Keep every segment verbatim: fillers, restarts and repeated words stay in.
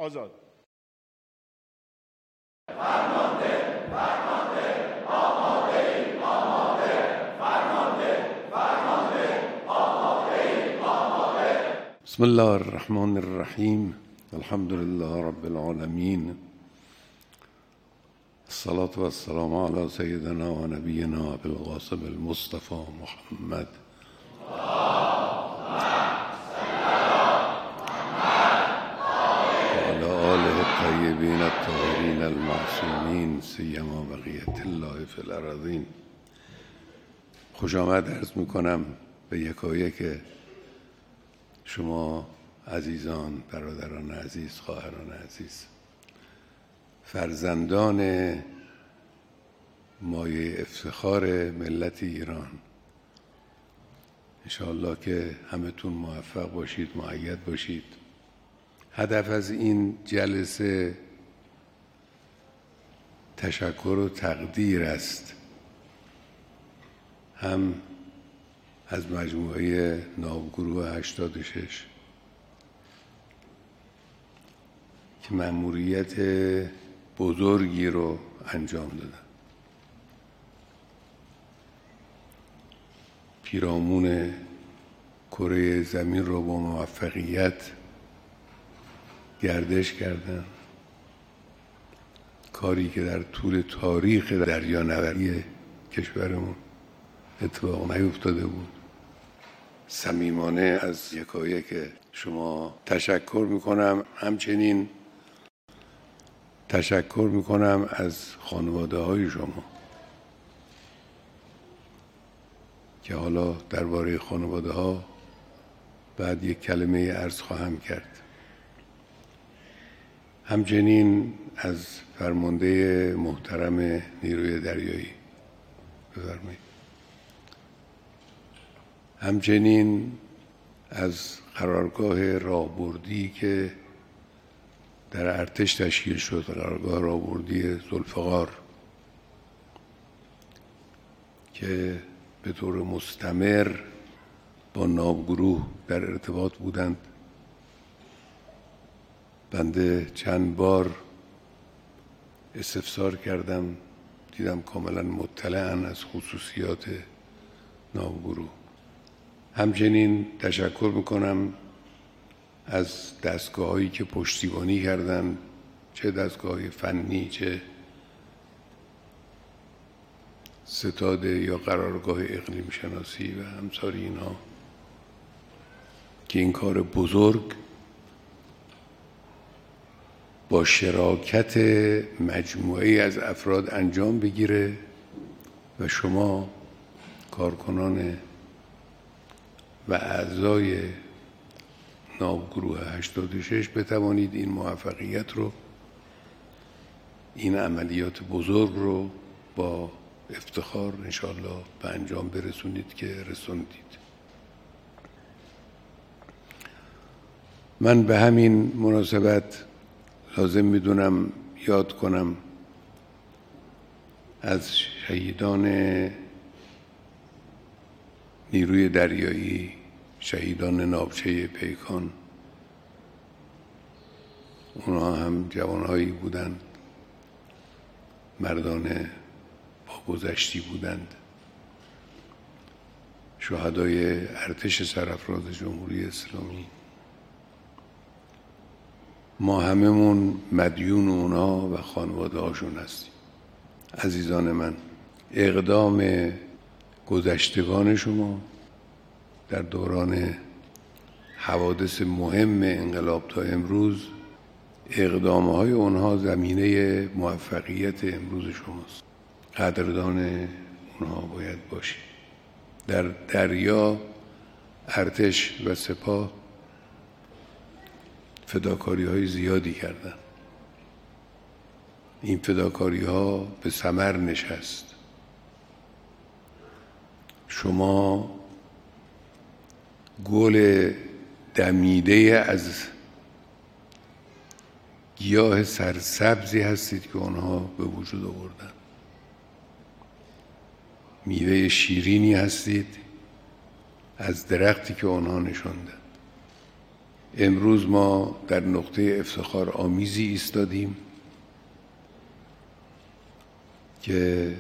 آزاد. فرمانده فرمانده آماده ایم آماده فرمانده فرمانده آماده ایم آماده. بسم الله الرحمن الرحیم. الحمد لله رب العالمین. الصلاة والسلام على سيدنا و نبینا ابی القاسم المصطفى محمد. الطیبین الطاهرین المعصومین سیما بقیة الله فی الارضین. خوش آمد عرض میکنم به یکایک شما عزیزان، برادران عزیز، خواهران عزیز، فرزندان مایه افتخار ملت ایران. انشاءالله که همتون موفق باشید، مؤید باشید. هدف از این جلسه تشکر و تقدیر است، هم از مجموعه ناوگروه هشتاد و شش که مأموریت بزرگی رو انجام دادن. پیرامون کره زمین رو با موفقیت گردش کردن، کاری که در طول تاریخ دریانوردی کشورمون اتفاق نیفتاده بود. صمیمانه از یکایک شما تشکر میکنم. همچنین تشکر میکنم از خانواده های شما که حالا درباره خانواده ها بعد یک کلمه عرض خواهم کرد. همچنین از فرمانده محترم نیروی دریایی بفرمایید. همچنین از قرارگاه راهبردی که در ارتش تشکیل شد، قرارگاه راهبردی ذوالفقار، که به طور مستمر با ناوگروه در ارتباط بودند. بنده چند بار استفسار کردم، دیدم کاملا مطلعن از خصوصیات ناوگروه. همچنین تشکر میکنم از دستگاه‌هایی که پشتیبانی کردن، چه دستگاه فنی، چه ستاد یا قرارگاه اقلیم شناسی و همساری اینها، که این کار بزرگ با شراکت مجموعه‌ای از افراد انجام بگیره و شما کارکنان و اعضای ناوگروه هشتاد و شش بتوانید این موفقیت رو، این عملیات بزرگ رو با افتخار انشاءالله به انجام برسونید که رسوندید. من به همین مناسبت لازم میدونم یاد کنم از شهیدان نیروی دریایی، شهیدان ناوچه پیکان. اونها هم جوانهایی بودند، مردان با گذشتی بودند، شهدای ارتش سرافراز جمهوری اسلامی. ما هممون مدیون اونا و خانواده هاشون هستیم. عزیزان من، اقدام گذشتگان شما در دوران حوادث مهم انقلاب تا امروز، اقدامهای اونها زمینه موفقیت امروز شماست. قدردان اونها باید باشید. در دریا ارتش و سپاه فداکاری های زیادی کردن. این فداکاری ها به ثمر نشست. شما گل دمیده از گیاه سرسبزی هستید که آنها به وجود آوردن. میوه شیرینی هستید از درختی که آنها نشاندند. امروز ما در نقطه افتخار آمیزی ایستادیم که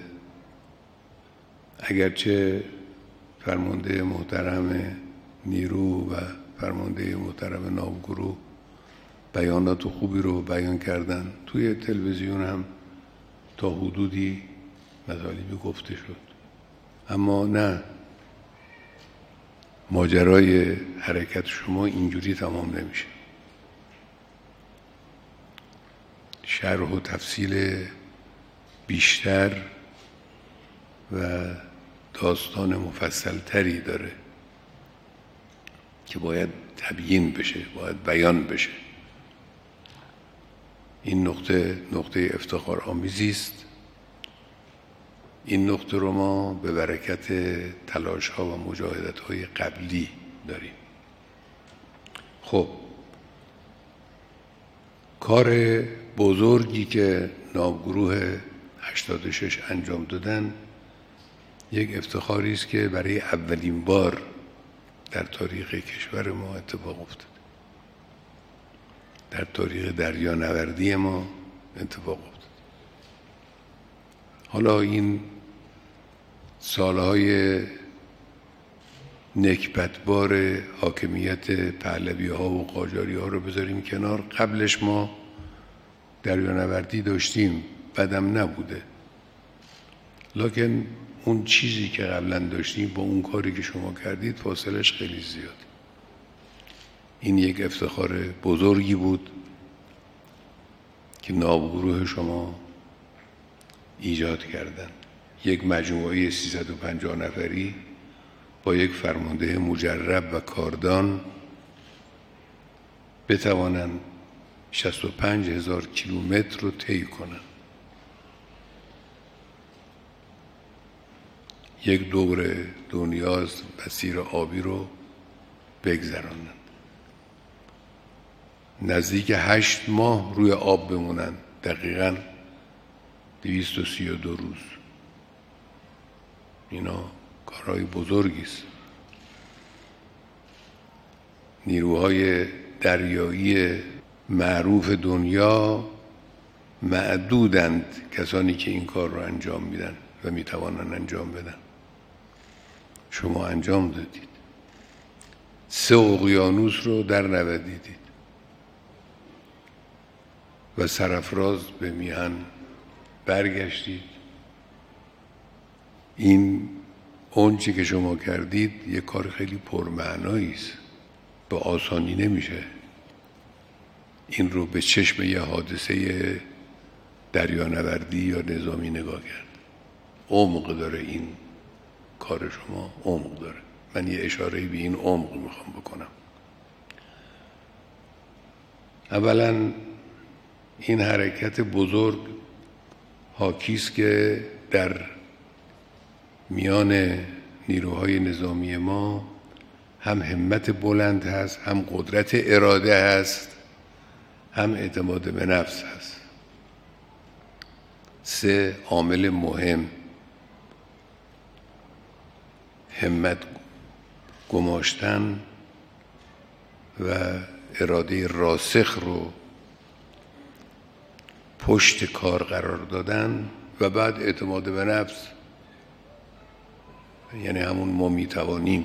اگرچه فرمانده محترم نیرو و فرمانده محترم ناوگروه بیانات خوبی رو بیان کردن، توی تلویزیون هم تا حدودی مطالبی گفته شد، اما نه، ماجرای حرکت شما اینجوری تمام نمیشه. شرح و تفصیل بیشتر و داستان مفصل تری داره که باید تبیین بشه، باید بیان بشه. این نقطه نقطه افتخار آمیزی است. این نقطه رو ما به برکت تلاش ها و مجاهدت های قبلی داریم. خب، کار بزرگی که ناوگروه هشتاد و شش انجام دادن یک افتخاری است که برای اولین بار در تاریخ کشور ما اتفاق افتاد، در تاریخ دریانوردی ما اتفاق افتاد. حالا این سالهای نکبتبار حاکمیت پهلوی ها و قاجاری ها رو بذاریم کنار. قبلش ما دریانوردی داشتیم، بدم نبوده، لکن اون چیزی که قبلا داشتیم با اون کاری که شما کردید فاصلش خیلی زیاد. این یک افتخار بزرگی بود که ناوگروه شما ایجاد کردن. یک مجموعه سیصد و پنجاه نفری با یک فرمانده مجرب و کاردان بتوانند شصت و پنج هزار کیلومتر رو طی کنند، یک دور دنیاز مسیر آبی رو بگذرانند، نزدیک هشت ماه روی آب بمونند، دقیقاً دویست و سی و دو روز. اینا کارهای بزرگی است. نیروهای دریایی معروف دنیا معدودند کسانی که این کار رو انجام میدن و میتوانند انجام بدن. شما انجام دادید، سه اقیانوس رو در نوردیدید و سرافراز به میهن برگشتید. این اون چی که شما کردید یک کار خیلی پرمعنایی است، به آسانی نمیشه این رو به چشم یه حادثه دریانوردی یا نظامی نگاه کرد. عمق داره این کار شما، عمق داره. من یه اشاره به این عمق میخوام بکنم. اولا این حرکت بزرگ حاکیست که در میان نیروهای نظامی ما هم همت بلند هست، هم قدرت اراده هست، هم اعتماد به نفس هست. سه عامل مهم، همت گماشتن و اراده راسخ رو پشت کار قرار دادن و بعد اعتماد به نفس، یعنی همون ما میتوانیم.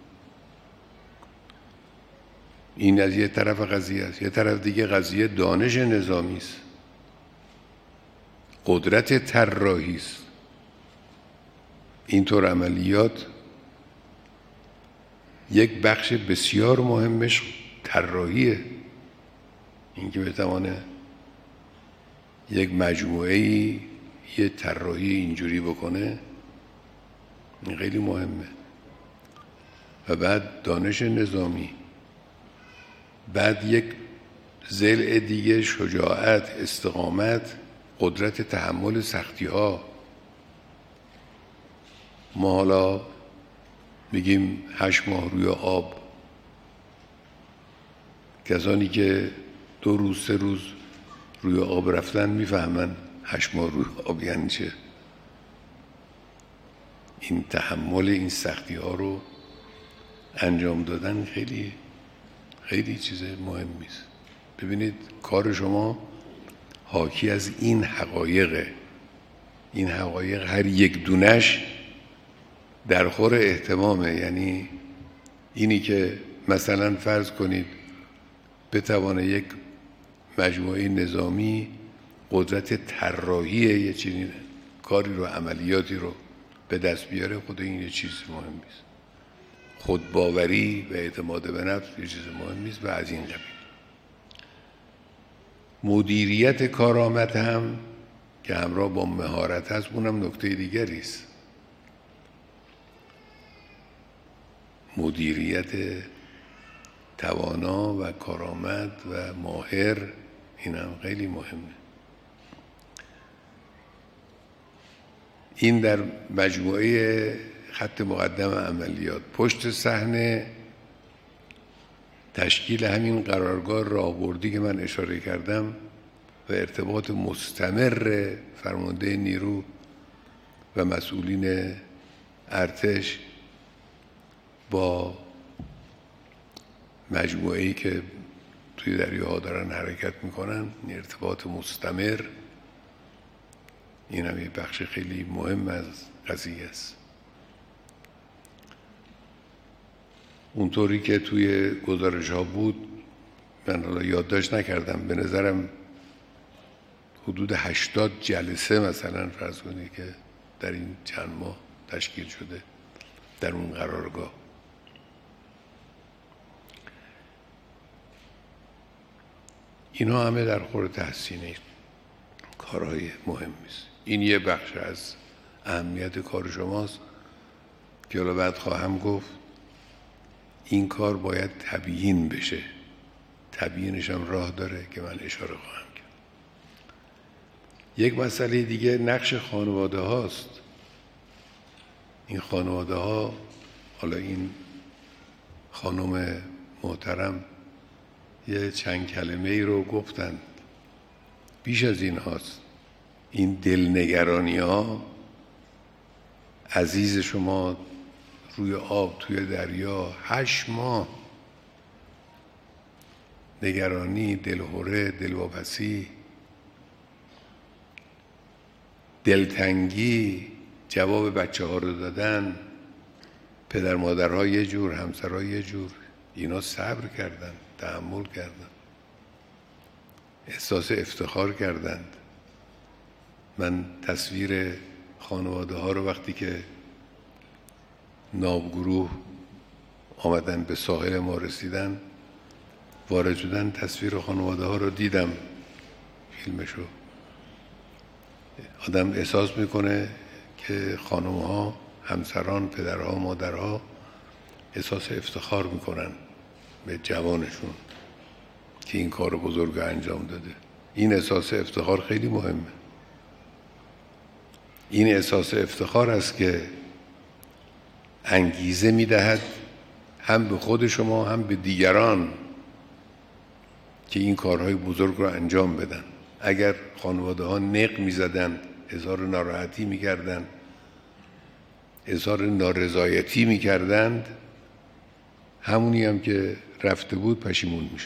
این از یه طرف قضیه است. یه طرف دیگه قضیه دانش نظامی است، قدرت طراحی است. اینطور عملیات یک بخش بسیار مهمش طراحیه، اینکه بتوانه یک مجموعه‌ای یه طراحی اینجوری بکنه، این خیلی مهمه. و بعد دانش نظامی، بعد یک ضلع دیگه شجاعت، استقامت، قدرت تحمل سختی ها. ما حالا میگیم هشت ماه روی آب، کسانی که دو روز سه روز روی آب رفتن میفهمن هشت ماه روی آب یعنی چه. این تحمل این سختی ها رو انجام دادن خیلی خیلی چیز مهمی است. ببینید کار شما حاکی از این حقایقه. این حقایق هر یک دونش در خور اهتمامه. یعنی اینی که مثلا فرض کنید بتوانه یک مجموعه نظامی قدرت طراحی یه چنین کاری رو، عملیاتی رو به دست بیاره، خود این یه چیز مهمی است. خودباوری و اعتماد به نفس یه چیز مهمی است و از این قبیل. مدیریت کارآمد هم که همراه با مهارت هست، اونم نکته دیگری است. مدیریت توانا و کارآمد و ماهر، این هم خیلی مهمه. این در مجموعه خط مقدم عملیات. پشت صحنه تشکیل همین قرارگاه راهبردی که من اشاره کردم و ارتباط مستمر فرمانده نیرو و مسئولین ارتش با مجموعه‌ای که توی دریاها دارن حرکت میکنن، این ارتباط مستمر، این هم یه بخش خیلی مهم از قضیه است. اونطوری که توی گزارش ها بود، من حالا یادداشت نکردم، به نظرم حدود هشتاد جلسه مثلا فرض کنید که در این چند ماه تشکیل شده در اون قرارگاه. اینا همه در خور تحسین کارهای مهمی است. این یه بخش از اهمیت کار شماست که حالا بعد خواهم گفت. این کار باید تبیین بشه، تبیینش هم راه داره که من اشاره خواهم کرد. یک مسئله دیگه نقش خانواده هاست. این خانواده ها، حالا این خانم محترم یه چند کلمه ای رو گفتند، بیش از این هاست. این دلنگرانی ها، عزیز شما روی آب توی دریا هشت ماه نگرانی، دلهره، دلواپسی، دلتنگی، جواب بچه ها رو دادن، پدر مادرها یه جور، همسرها یه جور، اینا صبر کردن، تحمل کردن، احساس افتخار کردند. من تصویر خانواده ها رو وقتی که ناوگروه آمدن به ساحل ما رسیدن، وارد شدن، تصویر خانواده ها رو دیدم، فیلمشو. آدم احساس میکنه که خانم ها، همسران، پدرها، مادرها احساس افتخار میکنن به جوانشون که این کار بزرگ انجام داده. این احساس افتخار خیلی مهمه. این احساس افتخار است که انگیزه میدهد هم به خود شما هم به دیگران که این کارهای بزرگ رو انجام بدن. اگر خانواده ها نق میزدن، اظهار ناراحتی میکردن، اظهار نارضایتی میکردند، همونی هم که رفته بود پشیمون میشد.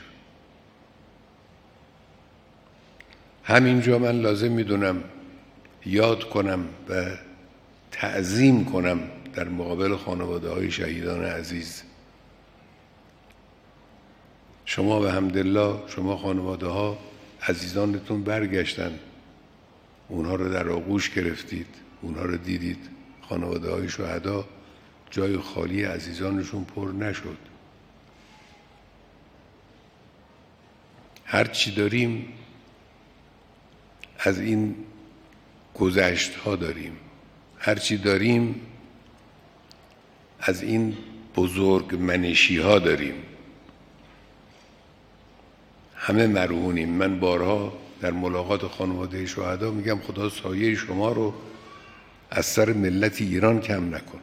همینجا من لازم میدونم یاد کنم و تعظیم کنم در مقابل خانواده های شهیدان عزیز. شما به حمدالله، شما خانواده ها، عزیزانتون برگشتن، اونها رو در آغوش گرفتید، اونها رو دیدید. خانواده های شهدا جای خالی عزیزانشون پر نشد. هر چی داریم از این گذشت ها داریم، هر چی داریم از این بزرگ منشی ها داریم. همه مرهونیم. من بارها در ملاقات خانواده شهدا میگم خدا سایه شما رو از سر ملت ایران کم نکن.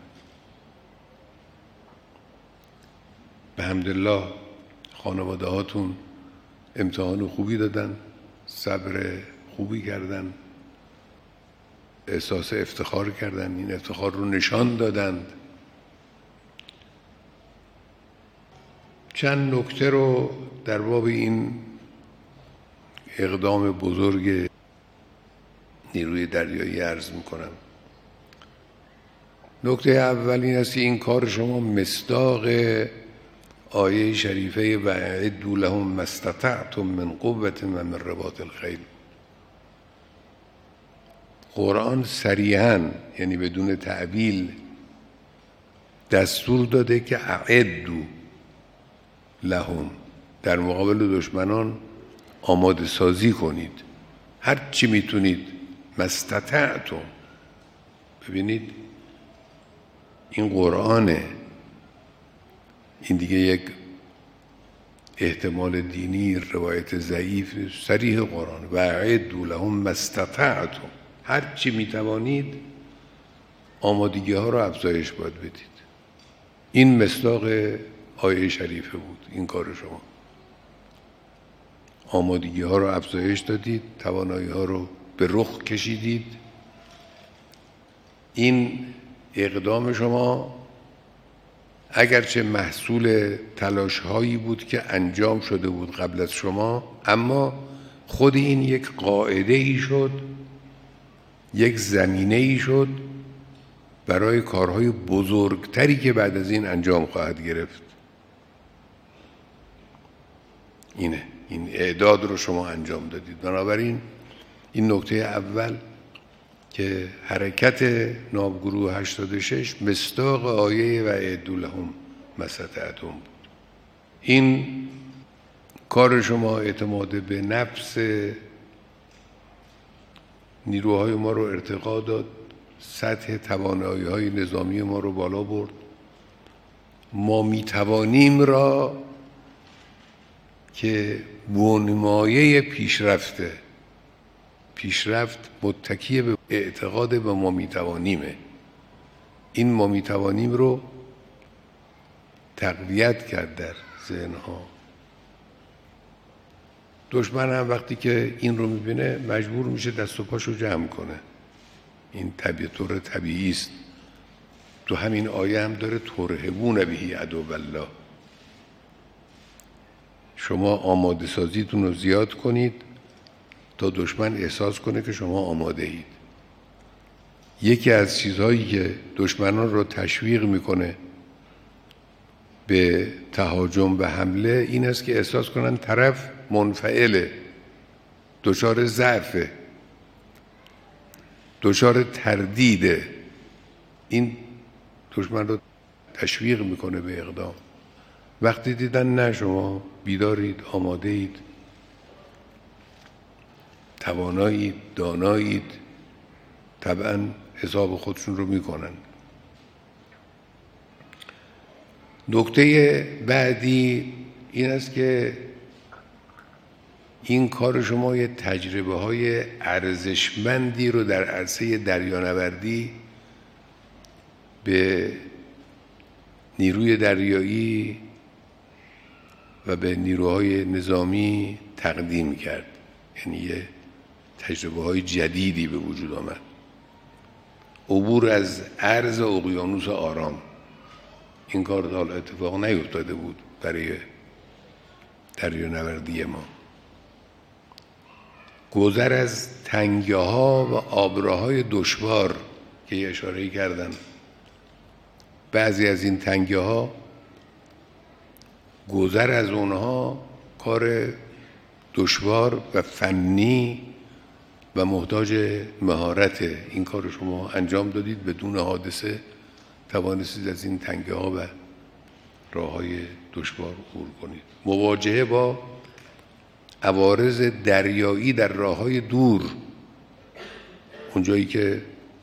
به حمدالله خانواده هاتون امتحان خوبی دادن، صبر خوبی کردن، احساس افتخار کردن، این افتخار رو نشان دادند. چند نکته رو در باب این اقدام بزرگ نیروی دریایی عرض میکنم. نکته اول این است که این کار شما مصداق آیه شریفه و اعدوا لهم ما استطعتم من قوة و من رباط الخیل. قرآن صریحاً یعنی بدون تعبیل دستور داده که اعدوا لهم، در مقابل دشمنان آماده سازی کنید، هر چی میتونید. ما استطعتم، ببینید این قرآنه، این دیگه یک احتمال دینی روایت ضعیف نیست، صریح قرآن. و اعدوا لهم ما استطعتم، هر چی میتوانید آمادگی ها رو افزایش باید بدید. این مصداق آیه شریفه بود. این کار شما آمادگی ها رو افزایش دادید، توانایی ها رو به رخ کشیدید. این اقدام شما اگرچه محصول تلاش هایی بود که انجام شده بود قبل از شما، اما خود این یک قاعده ای شد، یک زمینه ای شد برای کارهای بزرگتری که بعد از این انجام خواهد گرفت. اینه، این اعداد رو شما انجام دادید. بنابراین این نکته اول که حرکت ناوگروه هشتاد و شش مصداق آیه و اعدوا لهم ما استطعتم بود. این کار شما اعتماد به نفس نیروهای ما رو ارتقا داد، سطح توانایی های نظامی ما رو بالا برد. ما میتوانیم را که بنمایه پیشرفته، پیشرفت متکی به اعتقاد به ما میتوانیمه. این ما میتوانیم رو تقویت کرد در ذهنها. دشمن هم وقتی که این رو میبینه مجبور میشه دست و پاشو جمع کنه. این طبیعت طور طبیعی است. تو همین آیه هم داره ترهبون بهی عدو الله. شما آماده سازیتون رو زیاد کنید تا دشمن احساس کنه که شما آماده اید. یکی از چیزهایی که دشمنان رو تشویق میکنه به تهاجم و حمله این است که احساس کنن طرف منفعله، دچار ضعفه، دچار تردیده. این دشمن رو تشویق میکنه به اقدام. وقتی دیدن نه شما بیدارید، آماده اید، توانایید، دانایید، طبعا حساب خودشون رو میکنن. نکته بعدی این است که این کار شما یه تجربه های ارزشمندی رو در عرصه دریانوردی به نیروی دریایی و به نیروهای نظامی تقدیم کرد. یعنی یه تجربه های جدیدی به وجود آمد. عبور از عرض اقیانوس آرام، این کار تا حالا اتفاق نیفتاده بود برای دریانوردی ما. گذر از تنگه ها و آبراهای دشوار که اشاره کردن. بعضی از این تنگه ها گذر از اونها کار دشوار و فنی و محتاج مهارت. این کار شما انجام دادید، بدون حادثه توانستید از این تنگه ها و راه های دشوار عبور کنید. مواجهه با عوارض دریایی در راه های دور، اونجایی که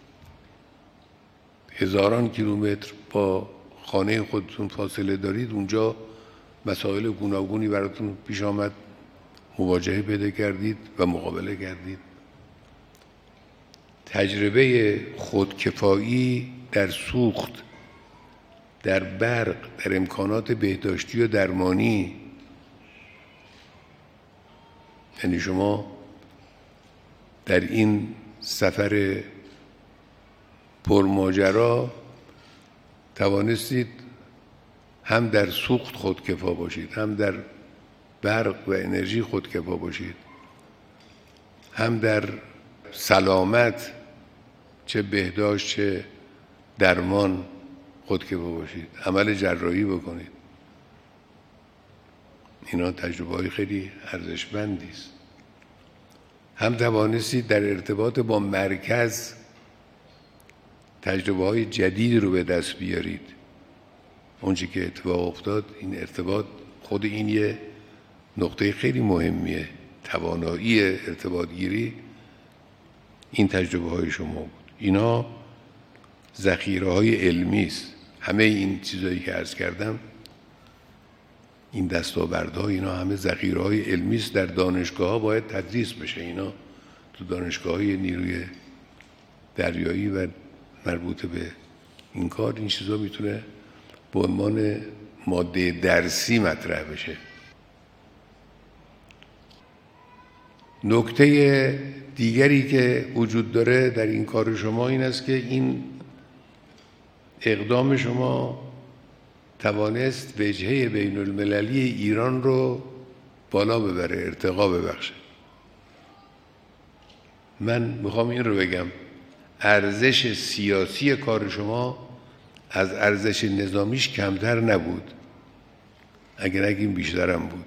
هزاران کیلومتر با خانه خودتون فاصله دارید، اونجا مسائل گوناگونی براتون پیش آمد، مواجهه پیدا کردید و مقابله کردید. تجربه خودکفایی در سوخت، در برق، در امکانات بهداشتی و درمانی. یعنی شما در این سفر پرماجرا توانستید هم در سوخت خودکفا باشید، هم در برق و انرژی خودکفا باشید، هم در سلامت چه بهداشت چه درمان خودکفا باشید، عمل جراحی بکنید. اینا تجربه های خیلی ارزشمندی است. هم توانستید در ارتباط با مرکز تجربه های جدید رو به دست بیارید. اونچه که اتفاق افتاد، این ارتباط، خود این یه نقطه خیلی مهمیه. توانایی ارتباط گیری این تجربه های شما بود. اینا ذخیره های علمی است. همه این چیزایی که عرض کردم، این دستاوردها، اینا همه ذخیره های علمی است. در دانشگاه ها باید تدریس بشه. اینا تو دانشگاه های نیروی دریایی و مربوط به این کار، این چیزا میتونه به عنوان ماده درسی مطرح بشه. نکته دیگری که وجود داره در این کار شما این است که این اقدام شما توانست وجهه بین المللی ایران رو بالا ببره، ارتقا ببخشه. من میخوام این رو بگم، ارزش سیاسی کار شما از ارزش نظامیش کمتر نبود، اگر نگیم بیشترم بود.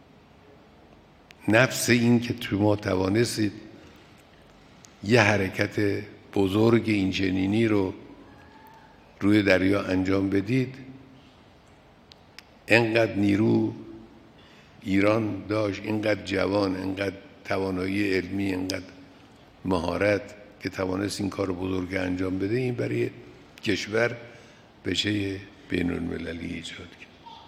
نفس این که شما توانستید یه حرکت بزرگ اینچنینی رو روی دریا انجام بدید، اینقدر نیرو ایران داشت، اینقدر جوان، اینقدر توانایی علمی، اینقدر مهارت که توانست این کار بزرگ انجام بده. این برای کشور بچه بین المللی ایجاد کرد.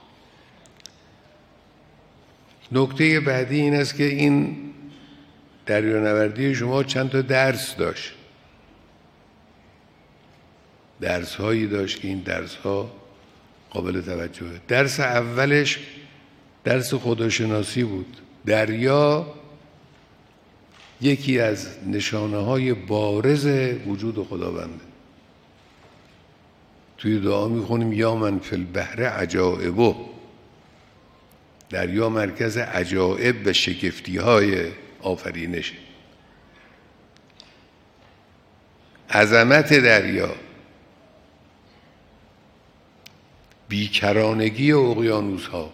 نکته بعدی این است که این دریانوردی شما چند تا درس داشت. درس هایی داشت که این درس ها قابل توجهه. درس اولش درس خداشناسی بود. دریا یکی از نشانه های بارز وجود خداونده. توی دعا میخونیم یا من فی البحر عجائبه. دریا مرکز عجائب و شگفتی های آفرینشه. عظمت دریا، بیکرانگی اقیانوس ها،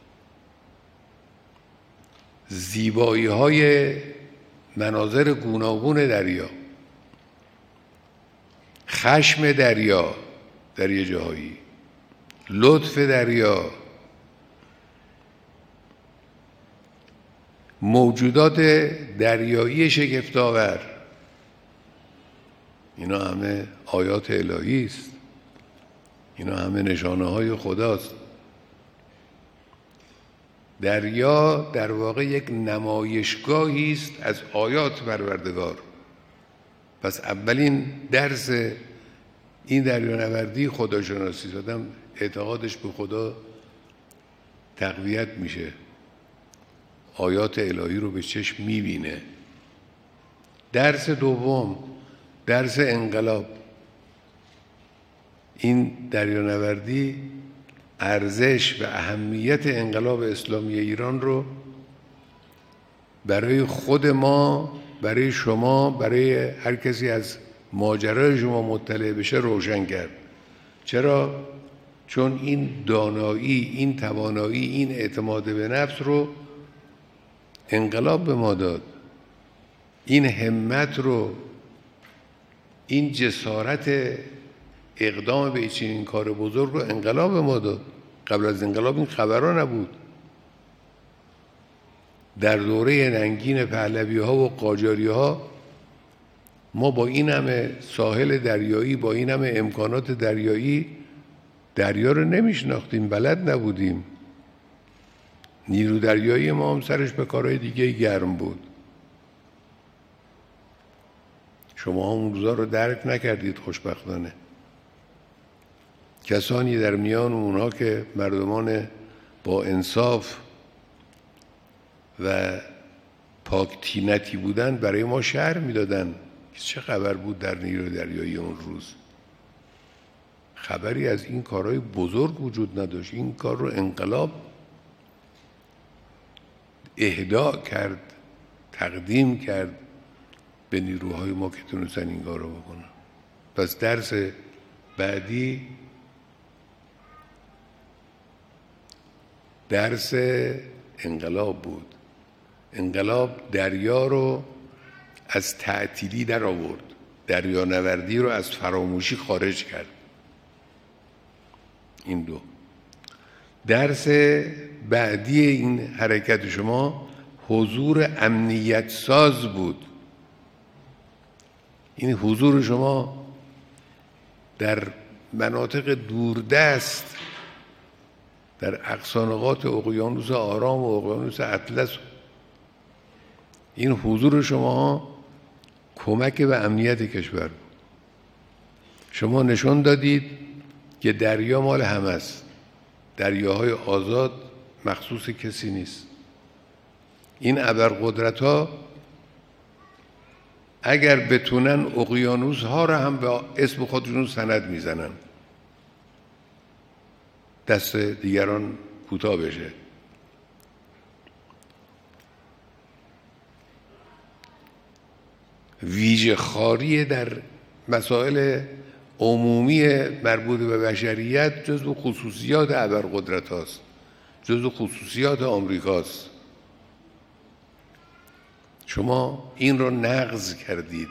زیبایی های مناظر گوناگون دریا، خشم دریا در یه جاهایی، لطف دریا، موجودات دریایی شگفت‌آور، اینا همه آیات الهی است. اینا همه نشانه های خداست. دریا در واقع یک نمایشگاهی است از آیات پروردگار. پس اولین درس این دریانوردی خداشناسی، آدم اعتقادش به خدا تقویت میشه، آیات الهی رو به چشم میبینه. درس دوم درس انقلاب. این دریانوردی ارزش و اهمیت انقلاب اسلامی ایران رو برای خود ما، برای شما، برای هر کسی از ماجرای شما مطلع بشه روشن کرد. چرا؟ چون این دانایی، این توانایی، این اعتماد به نفس رو انقلاب به ما داد. این همت رو، این جسارت اقدام به چنین کار بزرگ رو انقلاب به ما داد. قبل از انقلاب این خبرها نبود. در دوره ننگین پهلوی ها و قاجاری ها ما با این همه ساحل دریایی، با این همه امکانات دریایی، دریا رو نمیشناختیم، بلد نبودیم. نیرو دریایی ما هم سرش به کارهای دیگه گرم بود. شما هم اون روزا رو درک نکردید خوشبختانه. کسانی در میان اونها که مردمان با انصاف و پاک طینتی بودن برای ما شرح میدادن که چه خبر بود در نیروی دریایی اون روز. خبری از این کارهای بزرگ وجود نداشت. این کار رو انقلاب اهدا کرد، تقدیم کرد به نیروهای ما که تونستن این کار رو بکنن. پس درس بعدی درس انقلاب بود. انقلاب دریا رو از تعطیلی در آورد، دریانوردی رو از فراموشی خارج کرد. این دو. درس بعدی این حرکت شما حضور امنیت ساز بود. این حضور شما در مناطق دوردست، در اقصانقات اقیانوس آرام و اقیانوس اطلس، این حضور شما کمک به امنیت کشور بود. شما نشون دادید که دریا مال همه است. دریاهای آزاد مخصوص کسی نیست. این ابرقدرت‌ها اگر بتونن اقیانوس ها را هم به اسم خودشون سند میزنن، دست دیگران کوتاه بشه. ویژه خاری در مسائل عمومی مربوط به بشریت جزو خصوصیات ابرقدرت هاست، جزو خصوصیات آمریکاست. شما این رو نقض کردید.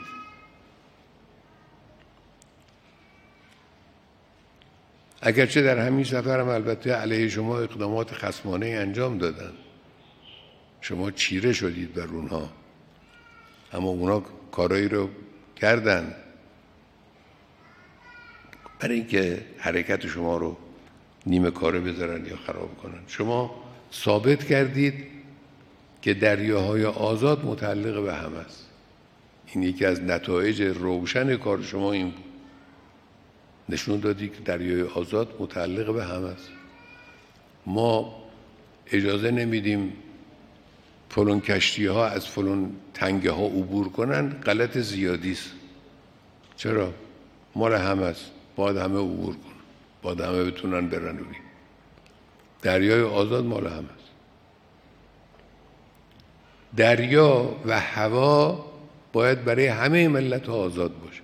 اگرچه در همین سفر هم البته علیه شما اقدامات خصمانه انجام دادن، شما چیره شدید بر اونها، اما اونها کارایی رو کردن برای اینکه حرکت شما رو نیمه کاره بذارن یا خراب کنن. شما ثابت کردید که دریاهای آزاد متعلق به هم است. این یکی از نتایج روشن کار شما این بود. نشون دادی که دریای آزاد متعلق به هم است. ما اجازه نمیدیم فلان کشتی ها از فلان تنگه ها عبور کنن. غلط زیادی است. چرا؟ مال هم است. باید همه عبور کنن، باید همه بتونن برن روی دریای آزاد. مال هم است. دریا و هوا باید برای همه ملت آزاد باشه.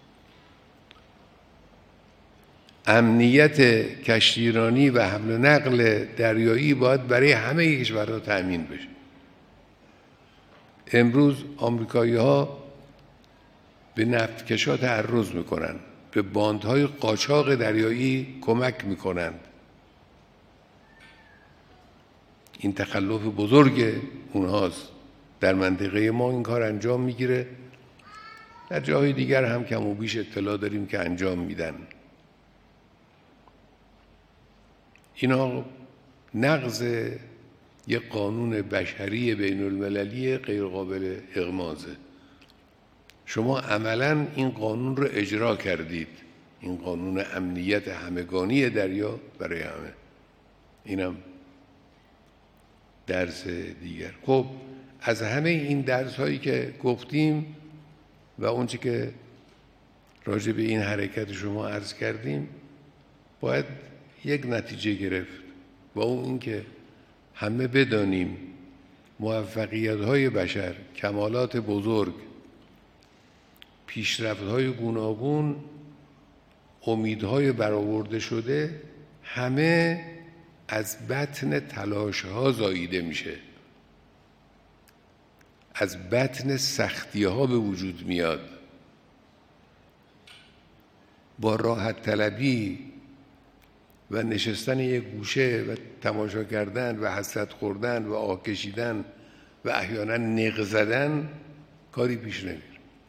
امنیت کشتیرانی و حمل و نقل دریایی باید برای همه کشورها تأمین بشه. امروز آمریکایی ها به نفتکشا تعرض میکنن، به باندهای قاچاق دریایی کمک میکنند. این تخلف بزرگ اونهاست. در منطقه ما این کار انجام میگیره. در جاهای دیگر هم کم و بیش اطلاع داریم که انجام میدن. اینا نقض یک قانون بشری بین المللی غیر قابل اغماضه. شما عملاً این قانون رو اجرا کردید، این قانون امنیت همگانی دریا برای همه. اینم درس دیگر. خب از همه این درس هایی که گفتیم و اونچه که راجع به این حرکت شما عرض کردیم باید یک نتیجه گرفت و اون این که همه بدانیم موفقیت های بشر، کمالات بزرگ، پیشرفت های گوناگون، امیدهای برآورده شده همه از بطن تلاش ها زاییده میشه، از بطن سختی ها به وجود میاد. با راحت طلبی و نشستن یک گوشه و تماشا کردن و حسرت خوردن و آه کشیدن و احیانا نق زدن کاری پیش نمیره.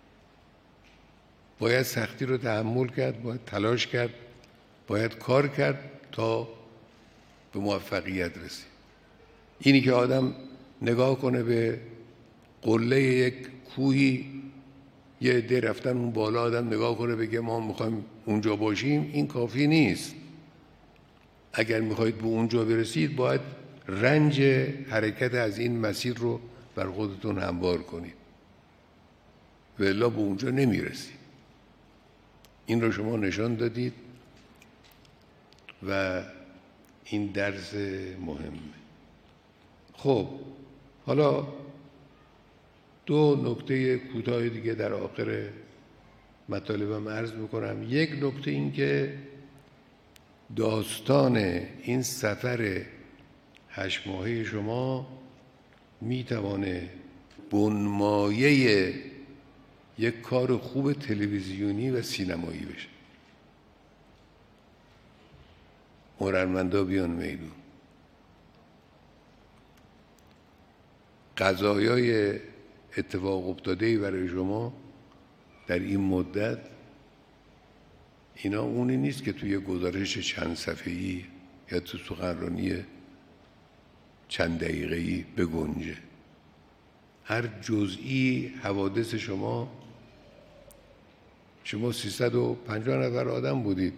باید سختی رو تحمل کرد، باید تلاش کرد، باید کار کرد تا به موفقیت رسید. اینی که آدم نگاه کنه به قله یک کوهی، یه عده رفتن اون بالا، آدم نگاه کنه بگه ما میخوایم اونجا باشیم، این کافی نیست. اگر میخواید به اونجا برسید باید رنج حرکت از این مسیر رو بر خودتون هموار کنید و الا به اونجا نمیرسید. این رو شما نشان دادید و این درس مهمه. خب حالا دو نکته کوتاه دیگه در آخر مطالبم عرض میکنم. یک نکته این که داستان این سفر هشت ماهه شما میتوانه بنمایه یک کار خوب تلویزیونی و سینمایی بشه. هنرمندا بیان میدون، قضایای اتفاق افتاده‌ای برای شما در این مدت، اینا اونی نیست که توی گزارش چند صفحه‌ای یا تو سخنرانی چند دقیقه‌ای بگنجه. هر جزئی حوادث شما شما سیصد و پنجاه نفر آدم بودید،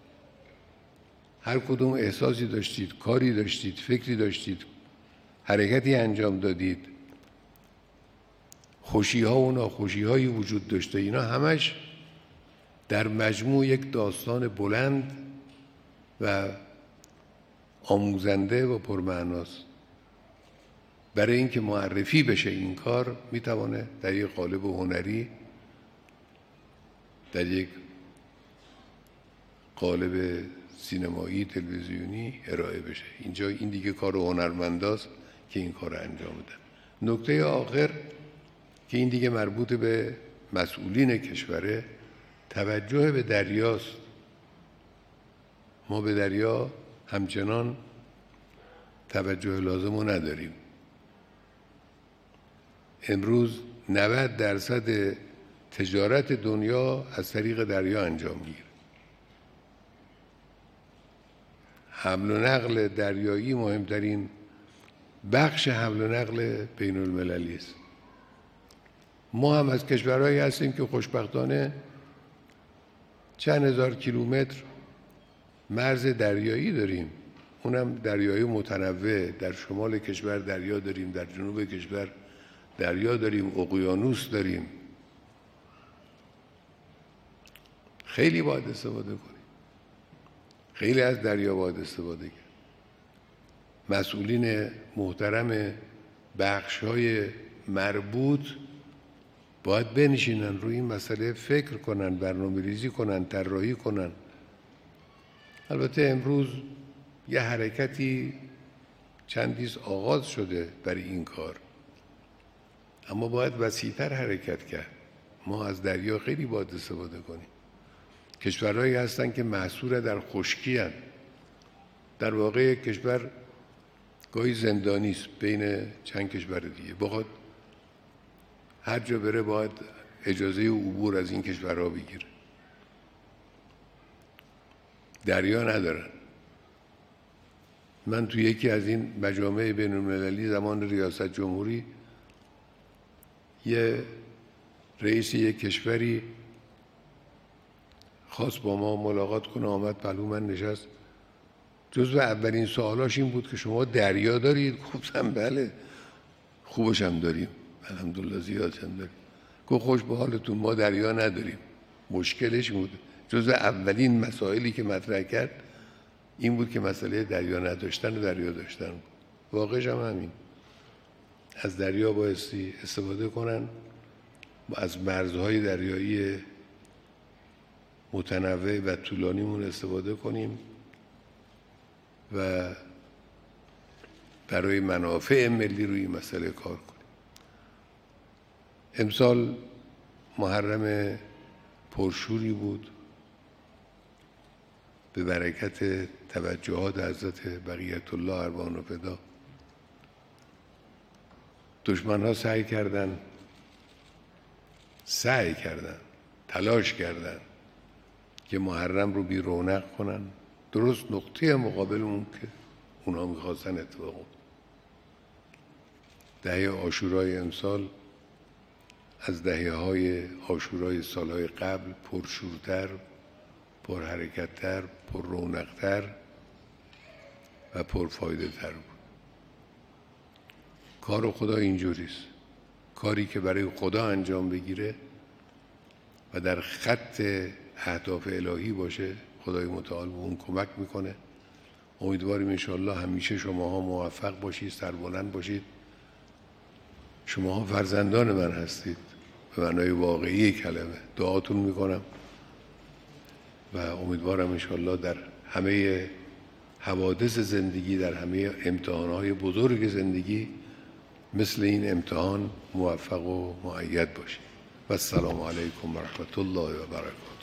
هر کدوم احساسی داشتید، کاری داشتید، فکری داشتید، حرکتی انجام دادید، خوشی ها و ناخوشی هایی وجود داشته. اینا همش در مجموع یک داستان بلند و آموزنده و پرمعناست. برای اینکه معرفی بشه این کار میتوانه در یک قالب هنری، در یک قالب سینمایی تلویزیونی ارائه بشه. اینجا این دیگه کار هنرمنداست که این کار انجام بدن. نکته آخر که این دیگه مربوط به مسئولین کشوره، توجه به دریاست. ما به دریا همچنان توجه لازم رو نداریم. امروز نود درصد تجارت دنیا از طریق دریا انجام میگیره. حمل و نقل دریایی مهمترین بخش حمل و نقل بین المللی است. ما هم از کشورهایی هستیم که خوشبختانه چند هزار کیلومتر مرز دریایی داریم، اونم دریایی متنوع. در شمال کشور دریا داریم، در جنوب کشور دریا داریم، اقیانوس داریم. خیلی باید استفاده کنیم، خیلی از دریا باید استفاده کرد. مسئولین محترم بخش‌های مربوط باید بنشینن روی این مسئله فکر کنن، برنامه ریزی کنن، طراحی کنن. البته امروز یه حرکتی چندیز آغاز شده برای این کار، اما باید وسیع‌تر حرکت کرد. ما از دریا خیلی باید استفاده کنیم. کشورهایی هستن که محصور در خشکی هستند. در واقع کشور گاهی زندانی است بین چند کشور دیگه. بخواد هر جا بره باید اجازه عبور از این کشورها بگیره. دریا ندارن. من توی یکی از این مجامع بین المللی زمان ریاست جمهوری، یه رئیس یک کشوری خواست با ما ملاقات کنه، آمد پلو من نشست. جزو اولین سوالاش این بود که شما دریا دارید؟ گفتم بله، خوبش هم داریم، الحمدلله زیادش هم داریم. گفت خوش به حالتون، ما دریا نداریم. مشکلش بود. جزو اولین مسائلی که مطرح کرد این بود که مسئله دریا نداشتن و دریا داشتن بود. واقعش هم همین. از دریا بایستی استفاده کنن و از مرزهای دریایی متنوع و طولانیمون استفاده کنیم و برای منافع ملی روی این مسئله کار کنیم. امسال محرم پرشوری بود به برکت توجهات حضرت بقیت الله ارواح و فدا. دشمن ها سعی کردن سعی کردن تلاش کردن که محرم رو بی رونق کنن، درست نقطه مقابل اون که اونا میخواستن اتفاق افتاد. دهه عاشورای امسال از دهه های عاشورای سالهای قبل پرشورتر، پرحرکتتر، پر رونقتر و پرفایده تر بود. کار خدا اینجوریست. کاری که برای خدا انجام بگیره و در خط اهداف الهی باشه، خدای متعال به اون کمک میکنه امیدواریم انشاءالله همیشه شماها موفق باشید، سربلند باشید. شماها فرزندان من هستید به معنای واقعی کلمه. دعاتون میکنم و امیدوارم انشاءالله در همه حوادث زندگی، در همه امتحانهای بزرگ زندگی مثل این امتحان موفق و مؤید باشید. و السلام علیکم و رحمت الله و برکاته.